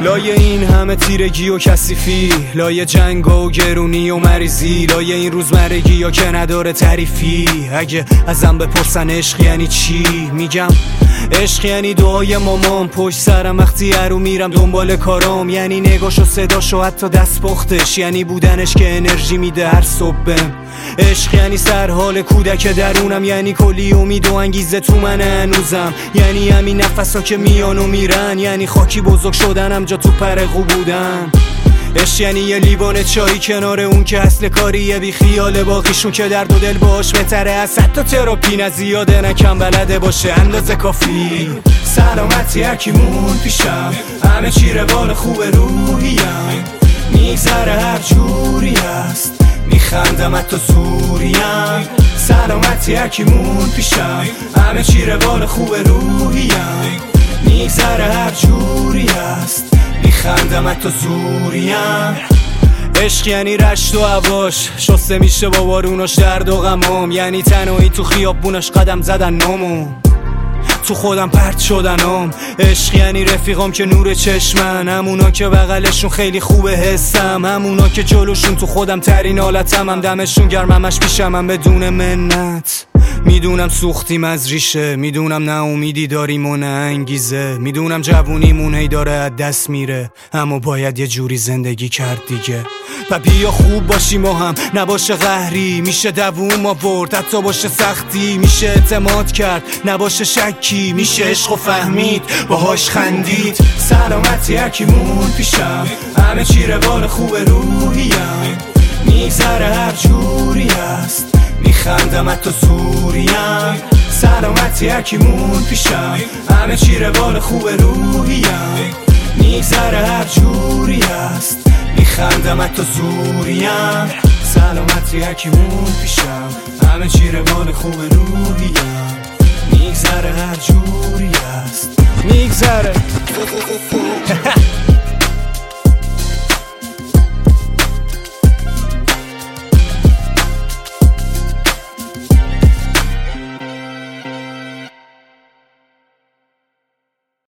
لای این همه تیرگی و کثیفی، لای جنگ و گرونی و مریضی، لای این روزمرگی یا که نداره تعریفی. اگه ازم بپرسن عشق یعنی چی، میگم عشق یعنی دعای مامان پشت سرم وقتی هرو میرم دنبال کارام، یعنی نگاش و صداش و حتی دست پختش، یعنی بودنش که انرژی میده هر صبح بهم. عشق یعنی سرحال کودک درونم، یعنی کلی امید و انگیزه تو من هنوزم، یعنی همین نفسا که میان و میرن، یعنی خاکی بزرگ شدنم جا تو پرقو بودن. عشق یعنی یه لیوان چایی کنار اون که اصل کاریه، بی خیال باقیشون که درد و دل باش بهتره از حتی تراپی، نه زیاده نه کم بلده باشه اندازه کافی. سلامتی هرکیمون پیشم، همه چی روال خوب روحیم، میگذره هر جوری هست، میخندم حتی سوریم. سلامتی هرکیمون پیشم، همه چی روال خوب روحیم، میگذره هر جوری هست، میخندم حتی سوریم. عشق یعنی رشت و هواش شسته میشه با باروناش، درد و غمام، یعنی تنهایی تو خیابوناش قدم زدن نامو تو خودم پرت شدنم. عشق یعنی رفیقام که نور چشمن، همونا که بغلشون خیلی خوبه حسم، همونا که جلوشون تو خودم ترین حالتم، هم دمشون گرممش پیشم هم بدون منت. میدونم سوختیم از ریشه، میدونم نه امیدی داریم و نه انگیزه، میدونم جوونیمون هی داره از دست میره، اما باید یه جوری زندگی کرد دیگه. و بیا خوب باشیم و هم نباشه قهری، میشه دووم آورد حتی باشه سختی، میشه اعتماد کرد نباشه شکی، میشه عشق و فهمید باهاش خندید. سلامتی هرکیمون پیشم، همه چی روال خوب روحیم، میگذره هر جوری هست، میخندم حتی سوریم. سلامتی هرکیمون پیشم، همه چی روال خوب روحیم، میگذره هر جوری هست، میخندم حتی سوریم. سلامتی هرکیمون پیشم، همه چی روال خوب روحیم، میگذره هر جوری هست، میگذره